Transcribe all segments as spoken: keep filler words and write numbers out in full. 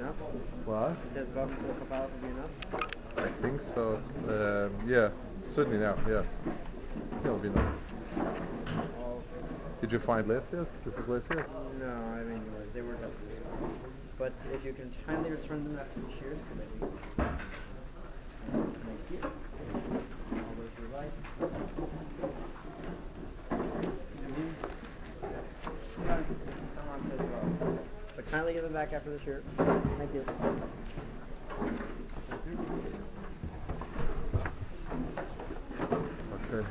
enough? What? It says Vav Mitzvah Chapalach would be enough? I think so. Um, yeah, certainly now. Yeah, it'll be enough. Oh, Did you find last year? This is last year. no, I mean, they weren't up to this. But if you can kindly return them after the shears so that you make here. All those who like. Someone says well. But kindly give them back after the shear. Thank you. Okay.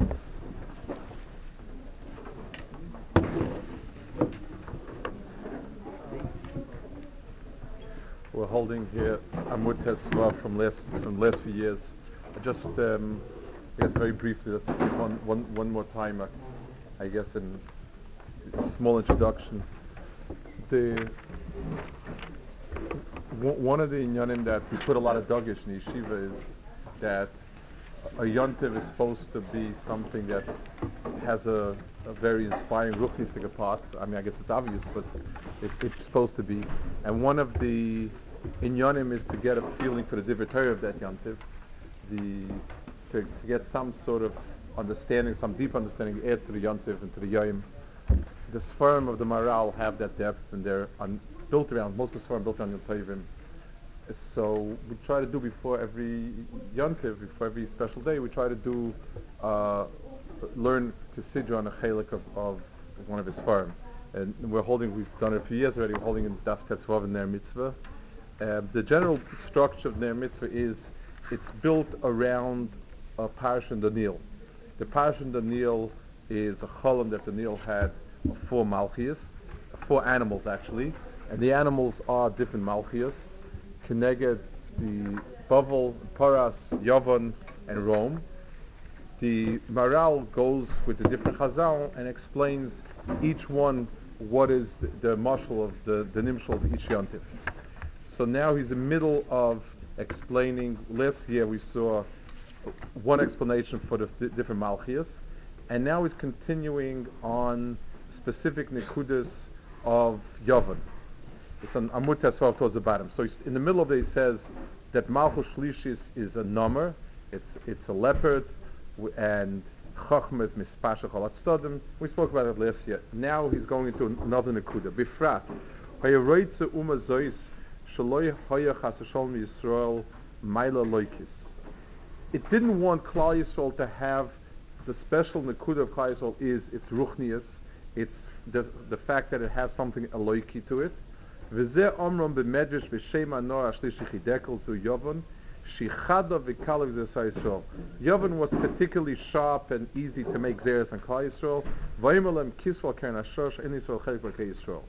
We're holding here Amud Tesva from last from the last few years. I just, um, I guess, very briefly, let's take one one one more time. Uh, I guess in a small introduction. The w- one of the inyanim that we put a lot of dogish in yeshiva is that a yontiv is supposed to be something that has a, a very inspiring ruchnistic part. I mean, I guess it's obvious, but it, it's supposed to be. And one of the inyanim is to get a feeling for the divrei of that yontiv, the to, to get some sort of understanding, some deep understanding adds to the yontiv and to the yoyim. The Sfarim of the Maral have that depth, and they're un- built around, most of the Sfarim built on Yom Tovim. So we try to do before every Yontiv, before every special day, we try to do, uh, learn Kisidra on a chelik of, of one of his Sfarim. And we're holding, we've done it a few years already, we're holding in Daf Tetzvav in Ner Mitzvah. Uh, the general structure of Ner Mitzvah is, it's built around a Parish in the Nil. The Parish in the Nil is a cholam that the Nil had of four malchias, four animals actually, and the animals are different malchias, Keneged, the Bavel, Paras, Yavon, and Rome. The Maral goes with the different chazal and explains each one what is the, the marshal of the, the nimshal of each yontif. So now he's in the middle of explaining. Last year we saw one explanation for the d- different malchias, and now he's continuing on specific nekudas of Yavon. It's on Amud Tesvav towards the bottom. So he's, in the middle of it he says that Malchus Shlishis is a number, it's it's a leopard, w- and Chachma is Mispashach al Atzadim. We spoke about it last year. Now he's going into an- another nekuda. Bifrat, Hayaroitze Uma Zois, Shaloi Haya Chas V'Shalom Yisrael, Maila Loikis. It didn't want Klal Yisrael to have the special nekuda of Klal Yisrael is its ruchnius, it's the the fact that it has something aloiki to it. V'zeh omrom b'medrash v'shem anor ashlishi chidekel zu Yavon shichada v'kala v'desai Yisrael. Yavon was particularly sharp and easy to make zeres on Klal Yisrael. V'yimelem kisval keren asher she'en Yisrael chelik b'kei Yisrael.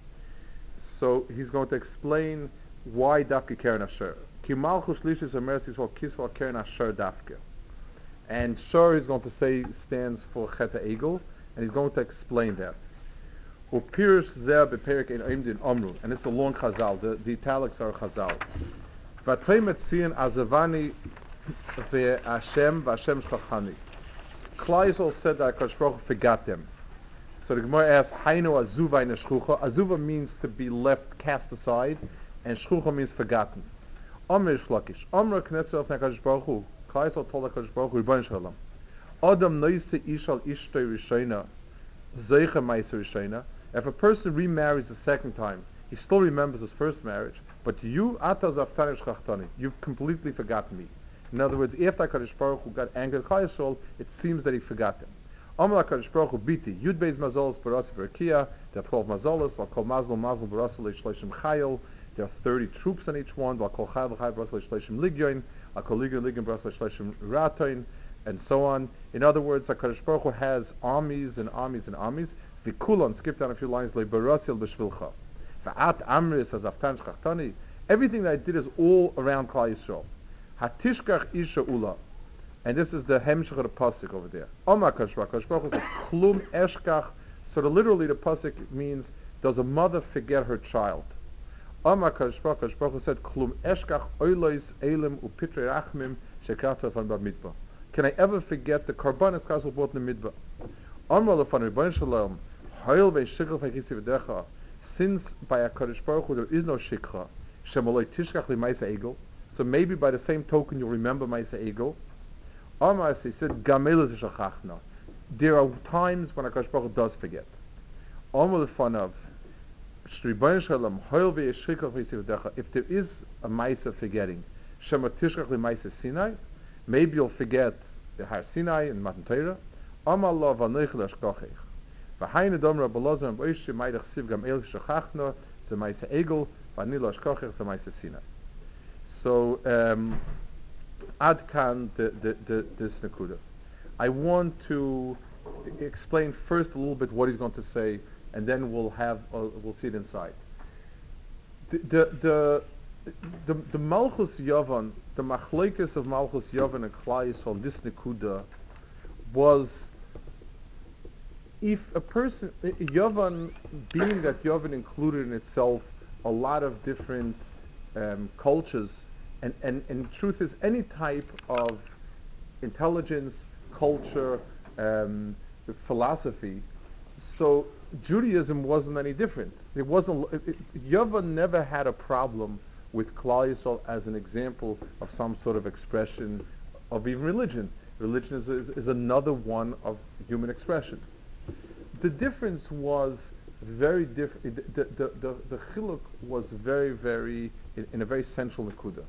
So he's going to explain why dafke keren asher. Ki malchus lishis ameres Yisrael kisval keren asher dafke. And Shor is going to say stands for Cheta Egel, and he's going to explain that. Upirish zeh beperik in oimdin omru, and it's a long chazal. The, the italics are chazal. Vatayim etzion azavani ve'ashem v'ashem shlachani. Klal Yisrael said that Hakadosh Baruch Hu forgot them. So the Gemara asks, Hainu azuva in shchucha. Azuva means to be left, cast aside, and shchucha means forgotten. Omer shlakish. Omer knesset of Hakadosh Baruch Hu. Klal Yisrael told Hakadosh Baruch Hu, Rebbeinu Shalom, Adam noise ishal ishtoi rishayna, zeicha ma'aser rishayna. If a person remarries a second time, he still remembers his first marriage, but you, ataz aftani shchachtani, you've completely forgotten me. In other words, after HaKadosh Baruch Hu got angry at Klal Yisrael, it seems that he forgot them. Amar HaKadosh Baruch Hu biti, Yud Beis Mazolos Barasi Berakia, there are twelve Mazolos, Val Kol Mazal Mazal Barasi Leishleishim Chayil, there are thirty troops on each one, Val Kol Chayil Chayil Barasi Leishleishim Ligyoin, Val Kol Ligyoin Ligyoin Barasi Leishleishim Ratoin, and so on. In other words, HaKadosh Baruch Hu has armies and armies and armies. V'kulon, skip down a few lines, Le Barasil B'shvilcha. V'at Amris as Aftan Shchachtani. Everything that I did is all around Klal Yisrael. Hatishkach Isha Ula. And this is the hemshach of the pasuk over there. Omar Kadosh Baruch Hu says, Klum Eshkach. So the, literally the pasuk means, does a mother forget her child? Omar Kadosh Baruch Hu said, Klum Eshkach Oilois Elim Upitre Rachmim Shekrata Van Midbar. Can I ever forget the karbanis kasel brought in the midbar? Omar Lefan Rebbeinu Shalom, Hoil ve'shikra ve'chisi v'decha. Since by HaKadosh Baruch Hu there is no shikra, Shemaloi tishkach li Maisa Egel. So maybe by the same token you'll remember Maisa Egel. Amar, he said, Gamelu tishachachna. There are times when HaKadosh Baruch Hu does forget. Amar lefanav, Shribayin Shalom, Hoil ve'yeshchikach v'yisivadecha. If there is a Maisa forgetting, Shema tishkach li Maisa Sinai, maybe you'll forget the Har Sinai and Matan Torah. Amar lo v'anoich l'ashkochech. V'hayin edom Rabbi Elazar and Boishi Maidach Siv Gamel tishachachna, ze Maisa Egel, v'ani lo ashkochech, ze Maisa Sinai. So, um, ad kan the, the, the, this nekuda. I want to explain first a little bit what he's going to say, and then we'll have uh, we'll see it inside. The the the, the, the Malchus Yavan, the machlekes of Malchus Yavan and Klal Yisrael, this nekuda was, if a person Yavan, being that Yavan included in itself a lot of different um, cultures, and, and and truth is any type of intelligence, culture, um, philosophy. So Judaism wasn't any different. It wasn't. It, it, Yavan never had a problem with Klal Yisrael as an example of some sort of expression of even religion. Religion is, is, is another one of human expressions. The difference was very different. The the the, the chiluk was very very in, in a very central nekuda.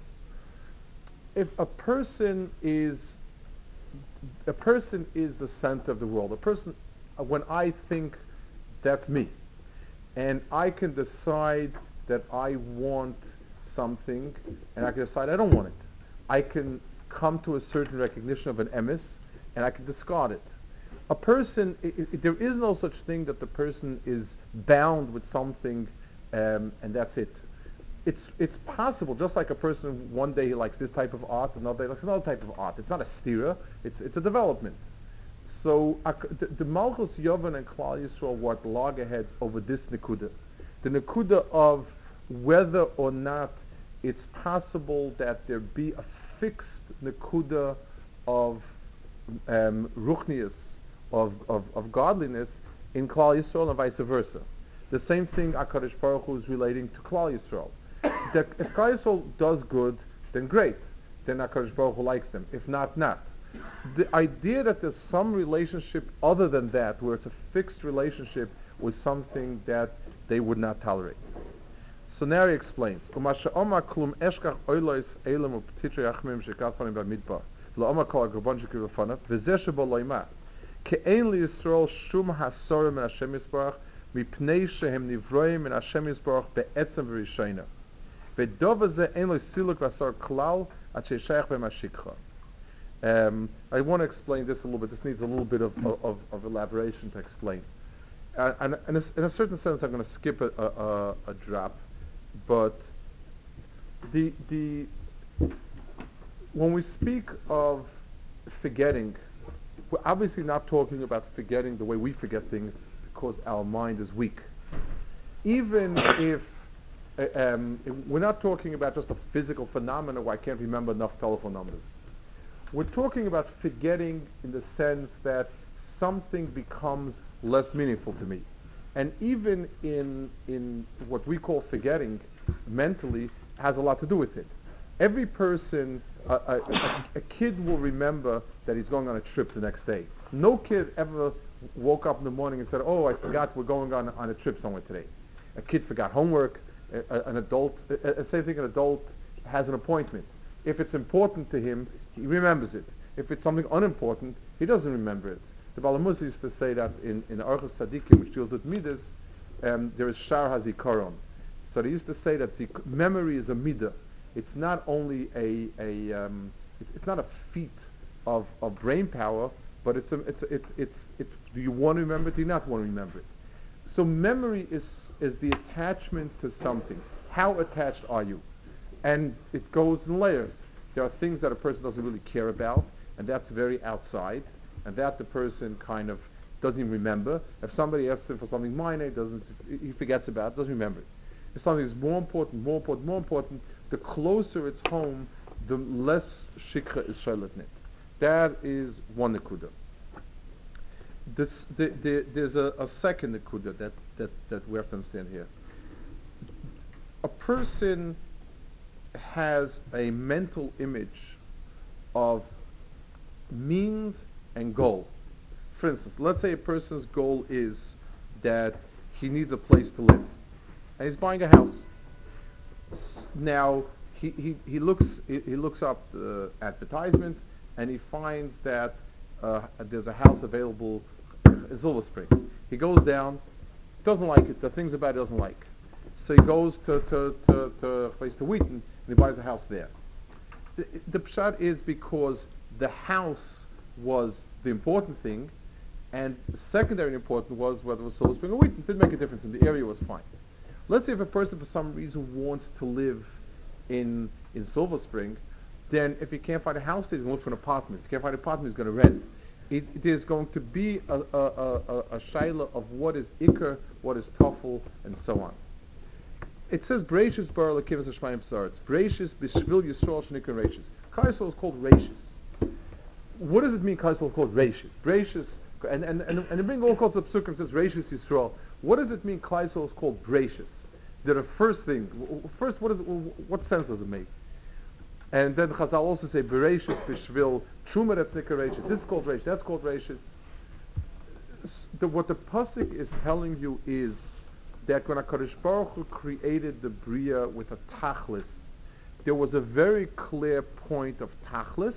If a person is a person is the center of the world. A person, when I think, that's me, and I can decide that I want something, and I can decide I don't want it. I can come to a certain recognition of an emes, and I can discard it. A person, it, it, there is no such thing that the person is bound with something, um, and that's it. It's it's possible, just like a person one day he likes this type of art, another day he likes another type of art. It's not a stira, it's it's a development. So uh, the, the Malchus Yavan and Klal Yisrael were at loggerheads over this nekuda. The nekuda of whether or not it's possible that there be a fixed nekuda of um, ruchnius, of, of, of godliness in Klal Yisrael and vice versa. The same thing HaKadosh Baruch Hu is relating to Klal Yisrael. That if Klal Yisrael does good, then great. Then HaKadosh Baruch Hu likes them. If not, not. The idea that there's some relationship other than that, where it's a fixed relationship, was something that they would not tolerate. So now he explains. Umasha Omar klum eshkach oilois elam uptitre achmim shekafanim b'midbar. Lo Omar kol agrabon shekivafanav. V'zeh shebo loima. Ke'ein li Yisrael shum hasorim min Hashem Yisbarach mipnei shehem nivroim min Hashem Yisbarach be'etzem v'rishayna. V'dova zeh ein lo siluk v'asar klal at she'shayach b'hem hashikha. Um, I want to explain this a little bit. This needs a little bit of, of, of elaboration to explain. Uh, and in a, in a certain sense, I'm going to skip a, a, a drop. But the the when we speak of forgetting, we're obviously not talking about forgetting the way we forget things because our mind is weak. Even if uh, um, we're not talking about just a physical phenomenon where I can't remember enough telephone numbers. We're talking about forgetting in the sense that something becomes less meaningful to me. And even in in what we call forgetting, mentally, has a lot to do with it. Every person, uh, a, a, a kid will remember that he's going on a trip the next day. No kid ever woke up in the morning and said, oh, I forgot we're going on, on a trip somewhere today. A kid forgot homework, a, a, an adult, a, a, same thing, an adult has an appointment. If it's important to him, he remembers it. If it's something unimportant, he doesn't remember it. The Balamus used to say that in, in Archus Tzadikim, which deals with Midas, um, there is Shar HaZikaron. So they used to say that zik- memory is a midah. It's not only a, a um, it, it's not a feat of, of brain power, but it's, a, it's, a, it's, it's, it's, do you want to remember it, do you not want to remember it? So memory is, is the attachment to something. How attached are you? And it goes in layers. There are things that a person doesn't really care about, and that's very outside, and that the person kind of doesn't even remember. If somebody asks him for something minor, he doesn't, he forgets about it, doesn't remember it. If something is more important, more important, more important, the closer it's home, the less shikha is shalatnit. That is one nekuda. This, the, the, there's a, a second nekuda that, that, that we have to understand here. A person has a mental image of means and goal. For instance, let's say a person's goal is that he needs a place to live, and he's buying a house. S- Now he, he, he looks he, he looks up uh, advertisements, and he finds that uh, there's a house available in Silver Spring. He goes down, doesn't like it. The things about it doesn't like. So he goes to to, to, to a place to Wheaton, and he buys a house there. The, the pshat is because the house was the important thing, and the secondary important was whether it was Silver Spring or Wheaton. It didn't make a difference, and the area was fine. Let's say if a person for some reason wants to live in in Silver Spring, then if he can't find a house, he's going to look for an apartment. If he can't find an apartment, he's going to rent. It, there's going to be a, a, a, a, a shaila of what is ikr, what is tafel, and so on. It says Bereishis bar lekivas hashmayim b'saaretz. Bereishis b'shvil Yisrael shenikan Reishis. Kaisel is called Reishis. What does it mean Kaisel is called Reishis? Bereishis, and and and and it brings all kinds of psukim. It says Reishis Yisrael. What does it mean Kaisel is called Bereishis? They're the first thing. First, what is it, what sense does it make? And then Chazal also say Bereishis b'shvil Truma, that's nikar Reishis. This is called Reishis. That's called Reishis. The, what the pasuk is telling you is that when HaKadosh Baruch Hu created the Bria with a tachlis, there was a very clear point of tachlis,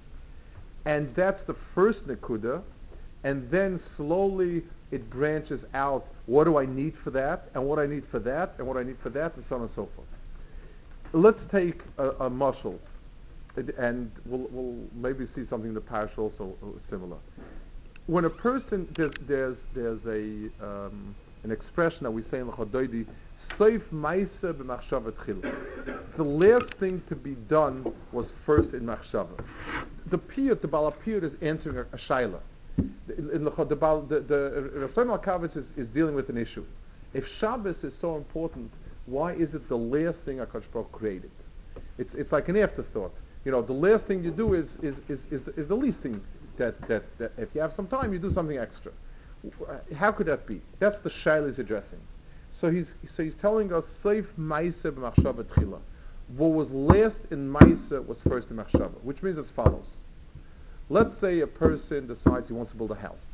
and that's the first nekuda, and then slowly it branches out, what do I need for that, and what I need for that, and what I need for that, and so on and so forth. Let's take a, a mashal, and, and we'll, we'll maybe see something in the parish also uh, similar. When a person, there's, there's, there's a... Um, an expression that we say in the Chodoidi, Seif Maisa b'machshava tchila. The last thing to be done was first in machshava. The piyut, the Baal piyut is answering a, a shaila. In, in the, the, Baal, the, the Rav Shlomo Alkavitz is, is dealing with an issue. If Shabbos is so important, why is it the last thing HaKadosh Baruch Hu created? It's it's like an afterthought. You know, the last thing you do is is is is the, is the least thing that, that that if you have some time, you do something extra. How could that be? That's the shaila he's addressing. So he's so he's telling us Seif Maisa b'machshava tchila. What was last in Maisa was first in machshava, which means as follows. Let's say a person decides he wants to build a house.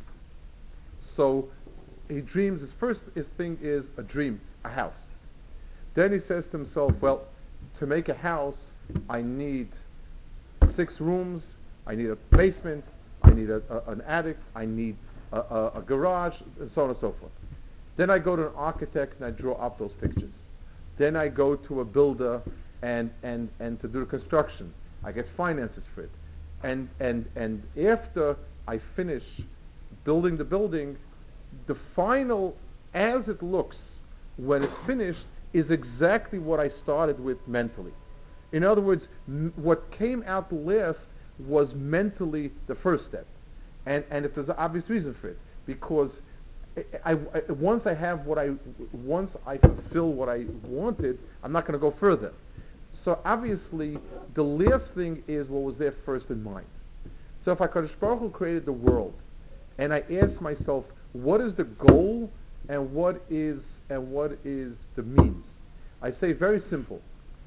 So he dreams. His first his thing is a dream, a house. Then he says to himself, well, to make a house, I need six rooms. I need a basement. I need a, a, an attic. I need A, a, a garage, and so on and so forth. Then I go to an architect and I draw up those pictures. Then I go to a builder and, and, and to do the construction. I get finances for it. And, and, and after I finish building the building, the final, as it looks, when it's finished, is exactly what I started with mentally. In other words, m- what came out last was mentally the first step. And, and it, there's an obvious reason for it, because I, I, I, once I have what I, once I fulfill what I wanted, I'm not going to go further. So obviously, the last thing is what was there first in mind. So if HaKadosh Baruch Hu created the world, and I ask myself, what is the goal, and what is and what is the means? I say very simple.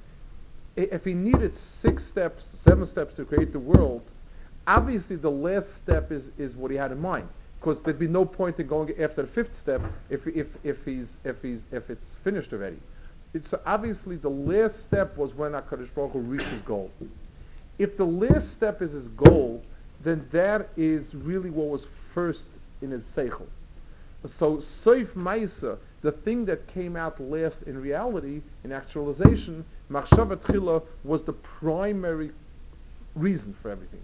If he needed six steps, seven steps to create the world, obviously the last step is, is what he had in mind, because there'd be no point in going after the fifth step if if if he's if he's if it's finished already. It's so obviously the last step was when HaKadosh Baruch Hu reached his goal. If the last step is his goal, then that is really what was first in his seichel. So Seif Maisa, the thing that came out last in reality, in actualization, Machshava Tchila was the primary reason for everything.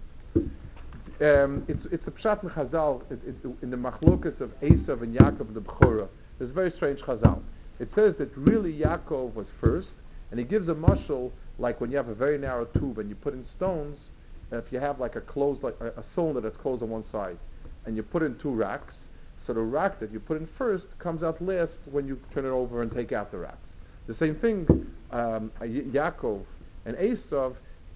Um, it's it's the pshat in Chazal it, it, in the machlokas of Esav and Yaakov the Bechorah. There's a very strange Chazal. It says that really Yaakov was first, and he gives a mashal like when you have a very narrow tube and you put in stones. And if you have like a closed like a, a cylinder that's closed on one side, and you put in two racks, so the rack that you put in first comes out last when you turn it over and take out the racks. The same thing, um, Yaakov and Esav.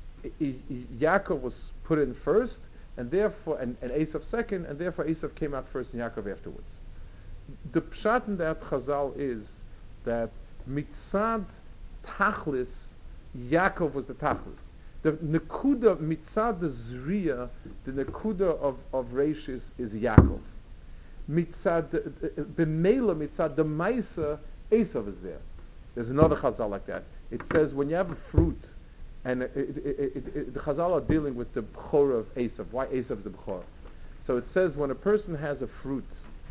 Yaakov was put in first, and therefore, and, and Esav second, and therefore Esav came out first and Yaakov afterwards. The pshat in that Chazal is that mitzad tachlis, Yaakov was the tachlis. The nekuda mitzad the zriya, the nekuda of of Rashis is Yaakov. Mitzad b'meila mitzad the Maisa, Esav is there. There's another chazal like that. It says when you have a fruit, and it, it, it, it, the chazal are dealing with the b'chora of Esav. Why Esav is the b'chora? So it says when a person has a fruit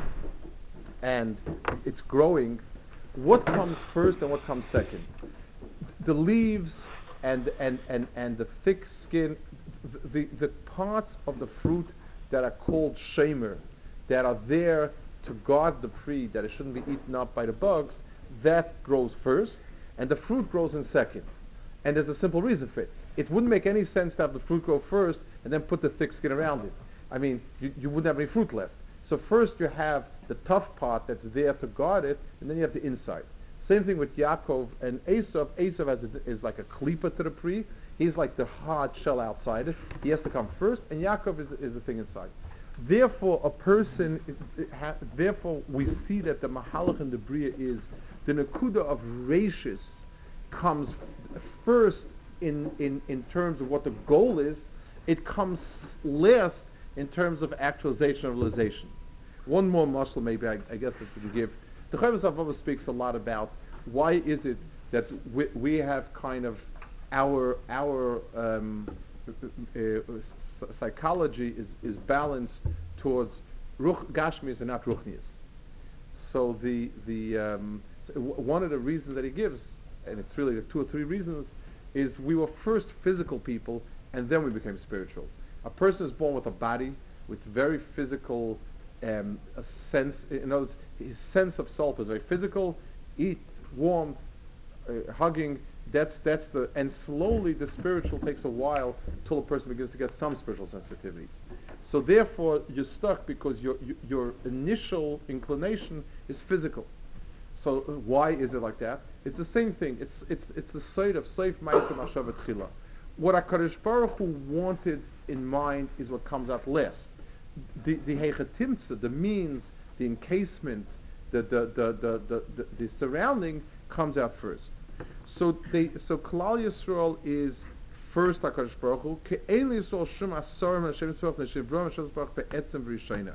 and it's growing, what comes first and what comes second? The leaves and and and and the thick skin, the the parts of the fruit that are called shemer, that are there to guard the tree that it shouldn't be eaten up by the bugs, that grows first, and the fruit grows in second. And there's a simple reason for it. It wouldn't make any sense to have the fruit grow first and then put the thick skin around it. I mean, you, you wouldn't have any fruit left. So first you have the tough part that's there to guard it, and then you have the inside. Same thing with Yaakov and Esav. Esav has a, is like a klipa to the tree. He's like the hard shell outside it. He has to come first, and Yaakov is, is the thing inside. Therefore, a person, it, it ha, therefore we see that the mahalach and the bria is the nekuda of rashis comes first in, in, in terms of what the goal is. It comes last in terms of actualization or realization. One more muscle maybe I, I guess that we can give. The Chovos HaLevavos speaks a lot about why is it that we, we have kind of our our um, uh, uh, psychology is, is balanced towards ruch gashmis and not ruchnias. So the the um, so w- one of the reasons that he gives, and it's really the two or three reasons, is we were first physical people and then we became spiritual. A person is born with a body with very physical um, a sense. In other words, his sense of self is very physical. Eat, warmth, uh, hugging. That's that's the and slowly the spiritual takes a while till a person begins to get some spiritual sensitivities. So therefore, you're stuck because your your, your initial inclination is physical. So uh, why is it like that? It's the same thing. It's it's it's the side of Seif Ma'aseh Machshavah Tchila. What HaKadosh Baruch Hu wanted in mind is what comes out last. The the heichatimtza, the means, the encasement, the the the the the, the, the surrounding comes out first. So they so Klal Yisrael is first HaKadosh Baruch Hu. Ke'en Yisrael shum asarim Hashem Yisrael Neshivram Hashem Baruch be'etzem v'rishayna.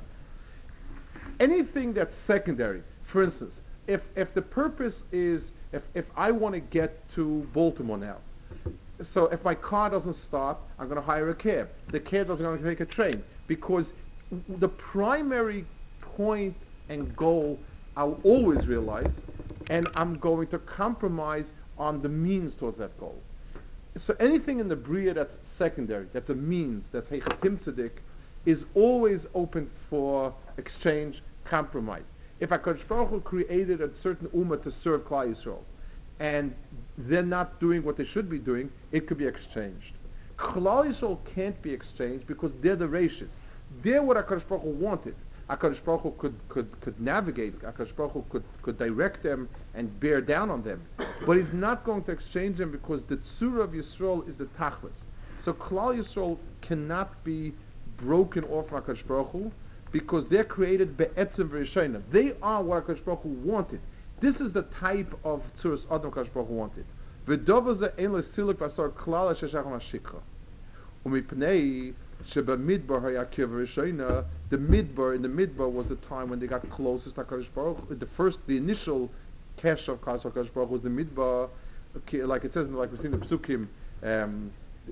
Anything that's secondary, for instance, if if the purpose is if if I want to get to Baltimore now. So if my car doesn't start, I'm going to hire a cab. The cab doesn't going to take a train because the primary point and goal I'll always realize, and I'm going to compromise on the means towards that goal. So anything in the bria that's secondary, that's a means, that's heichatim tzedek, is always open for exchange, compromise. If HaKadosh Baruch Hu created a certain ummah to serve Klal Yisrael, and they're not doing what they should be doing, it could be exchanged. Klal Yisrael can't be exchanged because they're the rashis. They're what HaKadosh Baruch Hu wanted. HaKadosh Baruch Hu could, could, could navigate, HaKadosh Baruch Hu could, could direct them and bear down on them. But he's not going to exchange them because the tzura of Yisrael is the tachlis. So Klal Yisrael cannot be broken off from HaKadosh Baruch Hu because they're created be'etzem v'rishayna. They are what HaKadosh Baruch Hu wanted. This is the type of tzuras Adam HaKadosh Baruch Hu wanted. V'dova ze ein l'siluk v'asar klal ha'sheshach ha'shikha. U'mipnei shebamidbar ha'yakiv v'rishayna. The midbar, in the midbar was the time when they got closest to HaKadosh Baruch Hu. The first, the initial cash of HaKadosh Baruch Hu was the midbar. Like it says, like we see in the Psukim, um,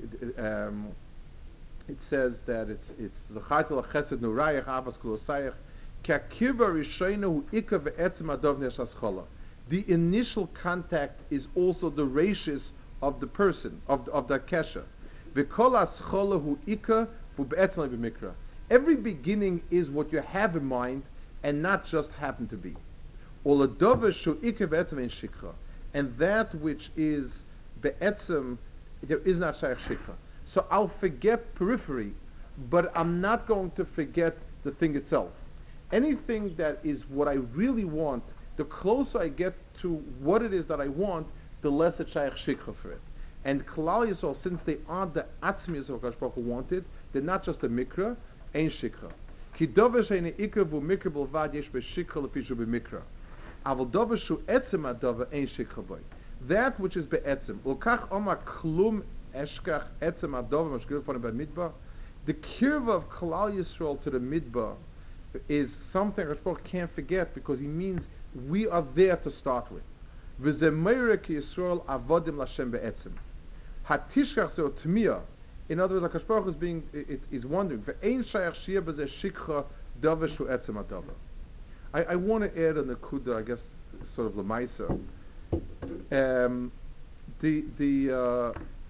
um, it says that it's it's Zachatel Chesed Nurayach Avas Kulosayach Kakiva Rishayna Hu Ika Ve'etzim Adov Neshaschola. The initial contact is also the rashis of the person of of the kesha. V'kol Aschola Hu Ika Hu Be'etzim B'Mikra. Every beginning is what you have in mind and not just happen to be. Oladova Shu Ika Ve'etzim Ein Shikra. And that which is Be'etzim, there is not Shaykh Shikra. So I'll forget periphery, but I'm not going to forget the thing itself. Anything that is what I really want, the closer I get to what it is that I want, the less it's shaykh shikha for it. And Klal Yisrael, since they are the atzmius of HaKadosh Baruch Hu wanted, they're not just a mikra, ein shikha. Ki dover she'ene ikra vu mikra b'lvad yesh b'shikha l'pishu b'mikra. Aval dover shu etzem adover ein shikha boy. that which is be'etzim. Ulkach oma klum eshkach etzem adov mashgil von the midbar. The kirva of Kalal Yisrael to the midbar is something Hakadosh Baruch Hu can't forget because he means we are there to start with. V'zeh ki Yisrael avodim l'Hashem be'etzim. Hatishkach zeh tmiyah. In other words, Hakadosh Baruch Hu is being it, is wondering. Ve'ein shayach shiyah b'zeh shikcha davar shu etzem adavar. I, I want to add a nekuda, I guess, sort of lemaisa. Um, the the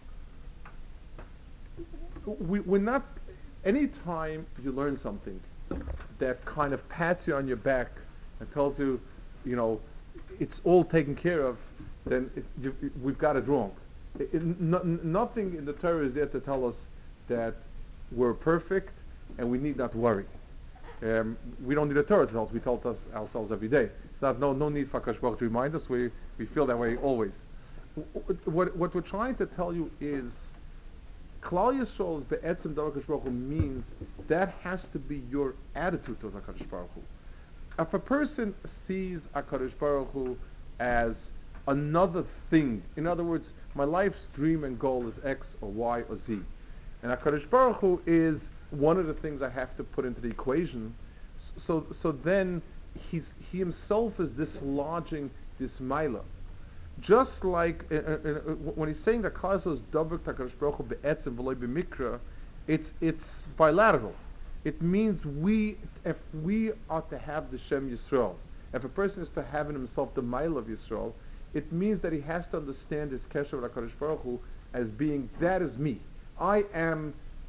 uh, we we're not. Any time you learn something that kind of pats you on your back and tells you, you know, it's all taken care of, then it, you, it, we've got it wrong. It, it, no, nothing in the Torah is there to tell us that we're perfect and we need not worry. Um, we don't need a Torah to tell us. We tell us ourselves every day. It's not no no need for Hakadosh Baruch Hu to remind us. We we feel that way always. What what we're trying to tell you is, Klal Yisrael is be'etzem davar Hakadosh Baruch Hu means that has to be your attitude towards Hakadosh Baruch Hu. If a person sees Hakadosh Baruch Hu as another thing, in other words, my life's dream and goal is X or Y or Z, and Hakadosh Baruch Hu is one of the things I have to put into the equation, so so then he's he himself is dislodging this Maila. Just like uh, uh, uh, when he's saying that Klal Yisrael is dabur Hakadosh Baruch Hu be'etzem v'lo b'mikra, it's it's bilateral. It means we, if we are to have the Shem Yisrael, if a person is to have in himself the Maila of Yisrael, it means that he has to understand his kesher with Hakadosh Baruch Hu as being, that is me. I am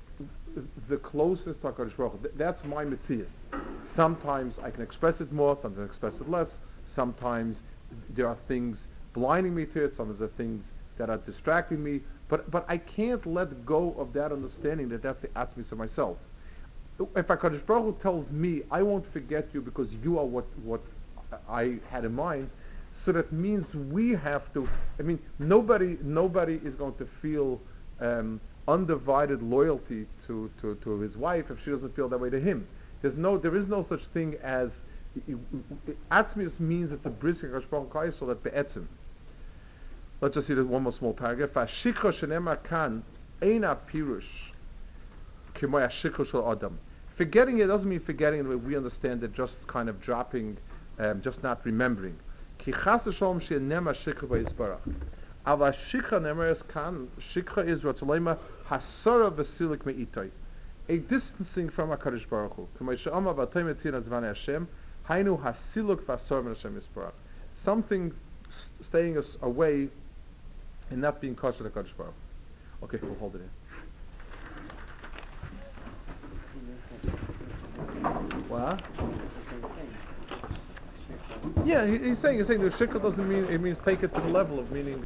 the closest to HaKadosh Baruch Hu. Th- that's my mitzias. Sometimes I can express it more, sometimes I express it less. Sometimes there are things blinding me to it, sometimes there are things that are distracting me, but but I can't let go of that understanding that that's the atzmis of myself. If HaKadosh Baruch Hu tells me, I won't forget you because you are what, what I had in mind, so that means we have to, I mean, nobody nobody is going to feel um, undivided loyalty to, to, to his wife if she doesn't feel that way to him. There's no, there is no such thing as, atzmius means it's a brisking HaKadosh Baruch Hu so that be'etzim. Let's just see this one more small paragraph. Hashikha shenema kan eina pirush k'moy hashikha shel adam. Forgetting it doesn't mean forgetting the way we understand it, just kind of dropping, um, just not remembering. Ki chas v'sholom shenema shikha v'yisbarach. Ava shikha nemeres kan, shikha is ratzaleima hasara v'silik me'itay. A distancing from HaKadosh Baruch Hu. K'moy she'ama v'atay metzina zvanei Hashem, hainu hasiluk v'asar min Hashem yisbarach. Something staying us away and not being kosher to HaKadosh Baruch Hu. Okay, we'll hold it in. What? Yeah, he, he's saying he's saying the shikha doesn't mean, it means take it to the level of meaning